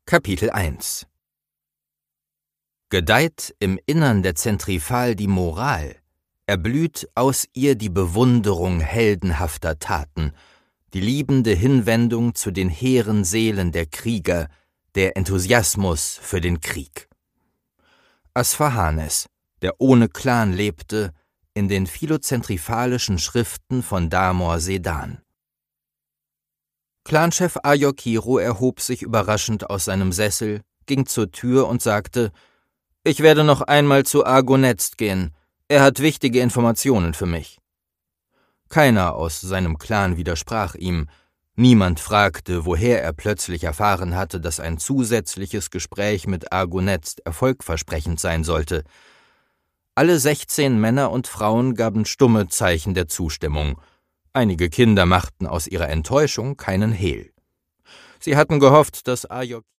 Kapitel 1 Gedeiht im Innern der Zentrifal die Moral, erblüht aus ihr die Bewunderung heldenhafter Taten, die liebende Hinwendung zu den hehren Seelen der Krieger, der Enthusiasmus für den Krieg. Asfahanes, der ohne Clan lebte, in den philozentrifalischen Schriften von Damor Sedan. Clanchef Ayokiro erhob sich überraschend aus seinem Sessel, ging zur Tür und sagte: »Ich werde noch einmal zu Argonetz gehen. Er hat wichtige Informationen für mich.« Keiner aus seinem Clan widersprach ihm. Niemand fragte, woher er plötzlich erfahren hatte, dass ein zusätzliches Gespräch mit Argonetz erfolgversprechend sein sollte. Alle 16 Männer und Frauen gaben stumme Zeichen der Zustimmung. Einige Kinder machten aus ihrer Enttäuschung keinen Hehl. Sie hatten gehofft, dass Ayokiro